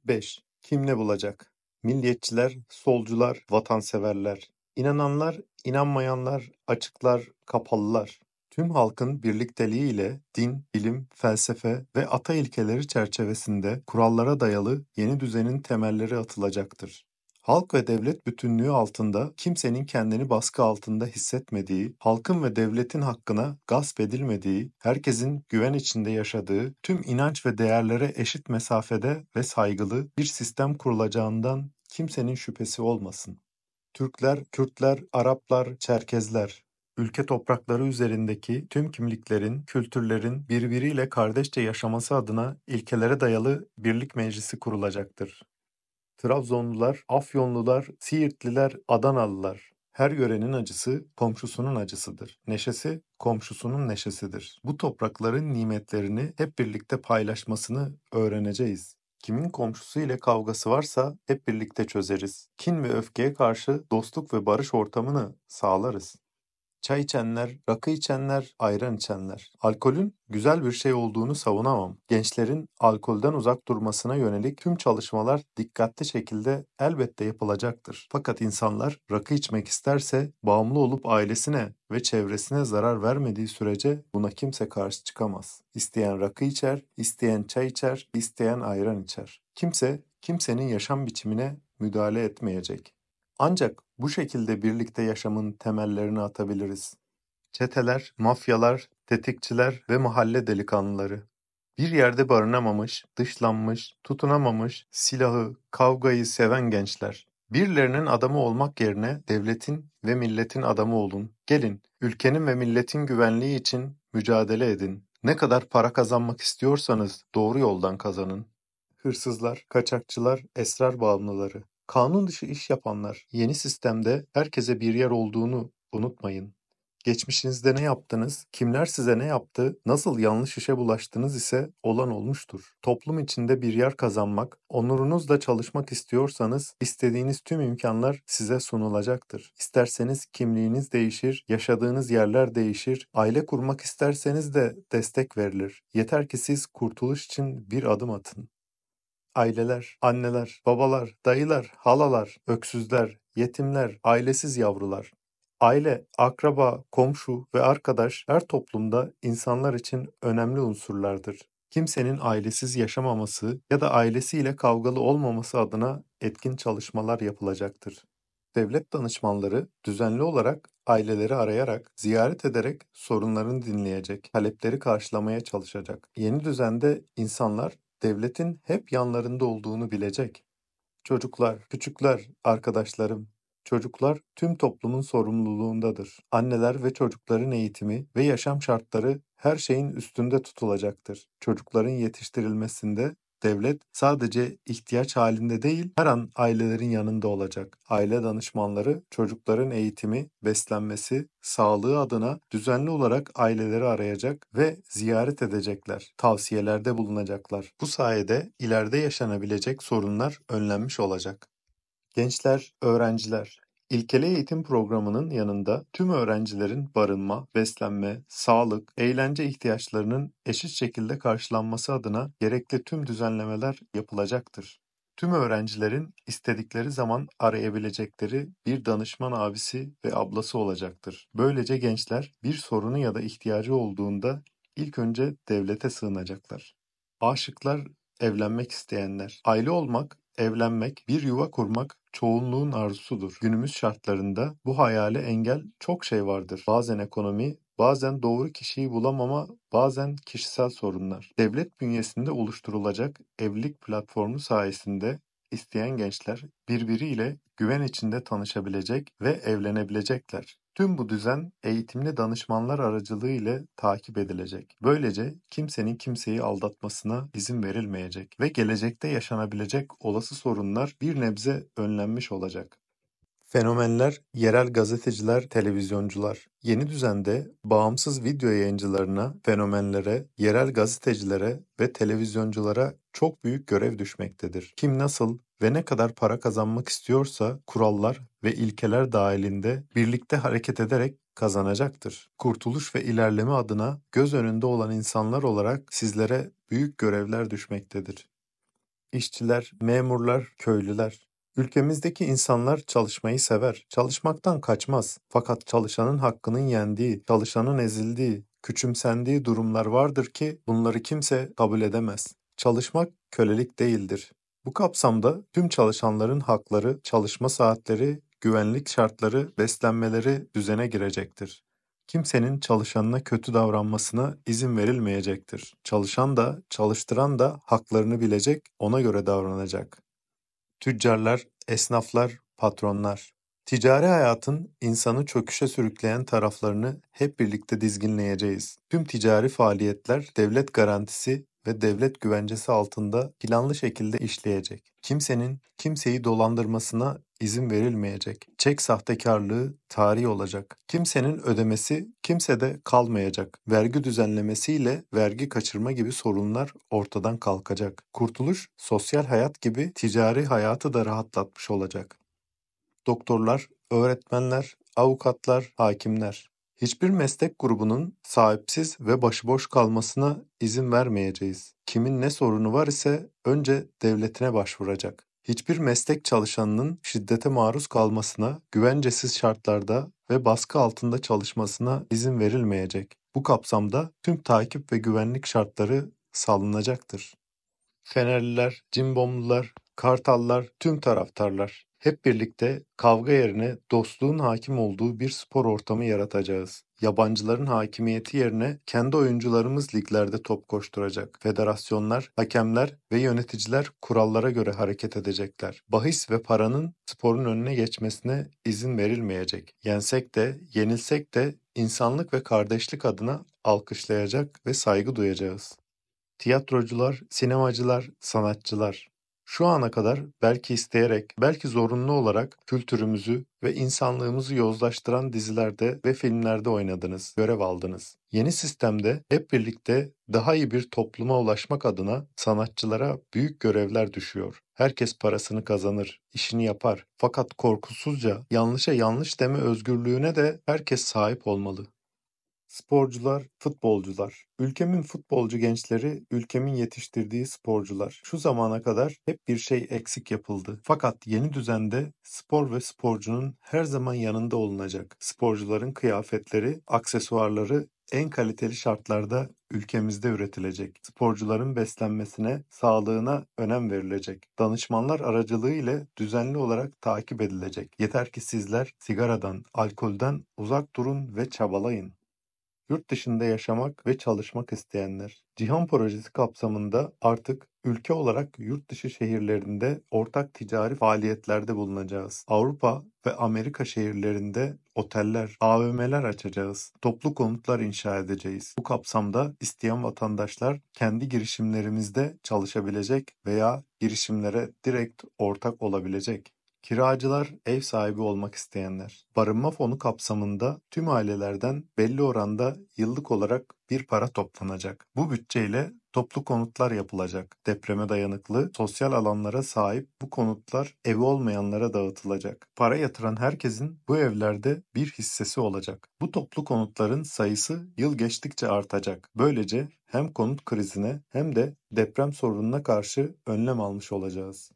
5. Kim ne bulacak? Milliyetçiler, solcular, vatanseverler. İnananlar, inanmayanlar, açıklar, kapalılar. Tüm halkın birlikteliğiyle din, bilim, felsefe ve ata ilkeleri çerçevesinde kurallara dayalı yeni düzenin temelleri atılacaktır. Halk ve devlet bütünlüğü altında kimsenin kendini baskı altında hissetmediği, halkın ve devletin hakkına gasp edilmediği, herkesin güven içinde yaşadığı, tüm inanç ve değerlere eşit mesafede ve saygılı bir sistem kurulacağından kimsenin şüphesi olmasın. Türkler, Kürtler, Araplar, Çerkezler, ülke toprakları üzerindeki tüm kimliklerin, kültürlerin birbiriyle kardeşçe yaşaması adına ilkelere dayalı birlik meclisi kurulacaktır. Trabzonlular, Afyonlular, Siirtliler, Adanalılar. Her yörenin acısı komşusunun acısıdır. Neşesi komşusunun neşesidir. Bu toprakların nimetlerini hep birlikte paylaşmasını öğreneceğiz. Kimin komşusu ile kavgası varsa hep birlikte çözeriz. Kin ve öfkeye karşı dostluk ve barış ortamını sağlarız. Çay içenler, rakı içenler, ayran içenler. Alkolün güzel bir şey olduğunu savunamam. Gençlerin alkolden uzak durmasına yönelik tüm çalışmalar dikkatli şekilde elbette yapılacaktır. Fakat insanlar rakı içmek isterse bağımlı olup ailesine ve çevresine zarar vermediği sürece buna kimse karşı çıkamaz. İsteyen rakı içer, isteyen çay içer, isteyen ayran içer. Kimse kimsenin yaşam biçimine müdahale etmeyecek. Ancak bu şekilde birlikte yaşamın temellerini atabiliriz. Çeteler, mafyalar, tetikçiler ve mahalle delikanlıları. Bir yerde barınamamış, dışlanmış, tutunamamış, silahı, kavgayı seven gençler. Birilerinin adamı olmak yerine devletin ve milletin adamı olun. Gelin, ülkenin ve milletin güvenliği için mücadele edin. Ne kadar para kazanmak istiyorsanız doğru yoldan kazanın. Hırsızlar, kaçakçılar, esrar bağımlıları. Kanun dışı iş yapanlar, yeni sistemde herkese bir yer olduğunu unutmayın. Geçmişinizde ne yaptınız, kimler size ne yaptı, nasıl yanlış işe bulaştınız ise olan olmuştur. Toplum içinde bir yer kazanmak, onurunuzla çalışmak istiyorsanız istediğiniz tüm imkanlar size sunulacaktır. İsterseniz kimliğiniz değişir, yaşadığınız yerler değişir, aile kurmak isterseniz de destek verilir. Yeter ki siz kurtuluş için bir adım atın. Aileler, anneler, babalar, dayılar, halalar, öksüzler, yetimler, ailesiz yavrular. Aile, akraba, komşu ve arkadaş her toplumda insanlar için önemli unsurlardır. Kimsenin ailesiz yaşamaması ya da ailesiyle kavgalı olmaması adına etkin çalışmalar yapılacaktır. Devlet danışmanları düzenli olarak aileleri arayarak, ziyaret ederek sorunlarını dinleyecek, talepleri karşılamaya çalışacak. Yeni düzende insanlar devletin hep yanlarında olduğunu bilecek. Çocuklar, küçükler, arkadaşlarım, çocuklar tüm toplumun sorumluluğundadır. Anneler ve çocukların eğitimi ve yaşam şartları her şeyin üstünde tutulacaktır. Çocukların yetiştirilmesinde devlet sadece ihtiyaç halinde değil, her an ailelerin yanında olacak. Aile danışmanları çocukların eğitimi, beslenmesi, sağlığı adına düzenli olarak aileleri arayacak ve ziyaret edecekler. Tavsiyelerde bulunacaklar. Bu sayede ileride yaşanabilecek sorunlar önlenmiş olacak. Gençler, öğrenciler. İlkeli eğitim programının yanında tüm öğrencilerin barınma, beslenme, sağlık, eğlence ihtiyaçlarının eşit şekilde karşılanması adına gerekli tüm düzenlemeler yapılacaktır. Tüm öğrencilerin istedikleri zaman arayabilecekleri bir danışman abisi ve ablası olacaktır. Böylece gençler bir sorunu ya da ihtiyacı olduğunda ilk önce devlete sığınacaklar. Aşıklar, evlenmek isteyenler. Aile olmak, evlenmek, bir yuva kurmak çoğunluğun arzusudur. Günümüz şartlarında bu hayale engel çok şey vardır. Bazen ekonomi, bazen doğru kişiyi bulamama, bazen kişisel sorunlar. Devlet bünyesinde oluşturulacak evlilik platformu sayesinde isteyen gençler birbiriyle güven içinde tanışabilecek ve evlenebilecekler. Tüm bu düzen eğitimli danışmanlar aracılığı takip edilecek. Böylece kimsenin kimseyi aldatmasına izin verilmeyecek ve gelecekte yaşanabilecek olası sorunlar bir nebze önlenmiş olacak. Fenomenler, yerel gazeteciler, televizyoncular. Yeni düzende bağımsız video yayıncılarına, fenomenlere, yerel gazetecilere ve televizyonculara çok büyük görev düşmektedir. Kim nasıl ve ne kadar para kazanmak istiyorsa kurallar ve ilkeler dahilinde birlikte hareket ederek kazanacaktır. Kurtuluş ve ilerleme adına göz önünde olan insanlar olarak sizlere büyük görevler düşmektedir. işçiler, memurlar, köylüler. Ülkemizdeki insanlar çalışmayı sever, çalışmaktan kaçmaz. Fakat çalışanın hakkının yendiği, çalışanın ezildiği, küçümsendiği durumlar vardır ki bunları kimse kabul edemez. Çalışmak kölelik değildir. Bu kapsamda tüm çalışanların hakları, çalışma saatleri, güvenlik şartları, beslenmeleri düzene girecektir. Kimsenin çalışanına kötü davranmasına izin verilmeyecektir. Çalışan da, çalıştıran da haklarını bilecek, ona göre davranacak. Tüccarlar, esnaflar, patronlar. Ticari hayatın insanı çöküşe sürükleyen taraflarını hep birlikte dizginleyeceğiz. Tüm ticari faaliyetler devlet garantisi ve devlet güvencesi altında planlı şekilde işleyecek. Kimsenin kimseyi dolandırmasına izin verilmeyecek. Çek sahtekarlığı tarih olacak. Kimsenin ödemesi kimsede kalmayacak. Vergi düzenlemesiyle vergi kaçırma gibi sorunlar ortadan kalkacak. Kurtuluş sosyal hayat gibi ticari hayatı da rahatlatmış olacak. Doktorlar, öğretmenler, avukatlar, hakimler. Hiçbir meslek grubunun sahipsiz ve başıboş kalmasına izin vermeyeceğiz. Kimin ne sorunu var ise önce devletine başvuracak. Hiçbir meslek çalışanının şiddete maruz kalmasına, güvencesiz şartlarda ve baskı altında çalışmasına izin verilmeyecek. Bu kapsamda tüm takip ve güvenlik şartları sağlanacaktır. Fenerliler, Cimbomlular, Kartallar, tüm taraftarlar. Hep birlikte kavga yerine dostluğun hakim olduğu bir spor ortamı yaratacağız. Yabancıların hakimiyeti yerine kendi oyuncularımız liglerde top koşturacak. Federasyonlar, hakemler ve yöneticiler kurallara göre hareket edecekler. Bahis ve paranın sporun önüne geçmesine izin verilmeyecek. Yensek de, yenilsek de insanlık ve kardeşlik adına alkışlayacak ve saygı duyacağız. Tiyatrocular, sinemacılar, sanatçılar. Şu ana kadar belki isteyerek, belki zorunlu olarak kültürümüzü ve insanlığımızı yozlaştıran dizilerde ve filmlerde oynadınız, görev aldınız. Yeni sistemde hep birlikte daha iyi bir topluma ulaşmak adına sanatçılara büyük görevler düşüyor. Herkes parasını kazanır, işini yapar. Fakat korkusuzca yanlışa yanlış deme özgürlüğüne de herkes sahip olmalı. Sporcular, futbolcular. Ülkemin futbolcu gençleri, ülkemin yetiştirdiği sporcular. Şu zamana kadar hep bir şey eksik yapıldı. Fakat yeni düzende spor ve sporcunun her zaman yanında olunacak. Sporcuların kıyafetleri, aksesuarları en kaliteli şartlarda ülkemizde üretilecek. Sporcuların beslenmesine, sağlığına önem verilecek. Danışmanlar aracılığı ile düzenli olarak takip edilecek. Yeter ki sizler sigaradan, alkolden uzak durun ve çabalayın. Yurt dışında yaşamak ve çalışmak isteyenler. Cihan Projesi kapsamında artık ülke olarak yurt dışı şehirlerinde ortak ticari faaliyetlerde bulunacağız. Avrupa ve Amerika şehirlerinde oteller, AVM'ler açacağız. Toplu konutlar inşa edeceğiz. Bu kapsamda isteyen vatandaşlar kendi girişimlerimizde çalışabilecek veya girişimlere direkt ortak olabilecek. Kiracılar, ev sahibi olmak isteyenler. Barınma fonu kapsamında tüm ailelerden belli oranda yıllık olarak bir para toplanacak. Bu bütçeyle toplu konutlar yapılacak. Depreme dayanıklı, sosyal alanlara sahip bu konutlar evi olmayanlara dağıtılacak. Para yatıran herkesin bu evlerde bir hissesi olacak. Bu toplu konutların sayısı yıl geçtikçe artacak. Böylece hem konut krizine hem de deprem sorununa karşı önlem almış olacağız.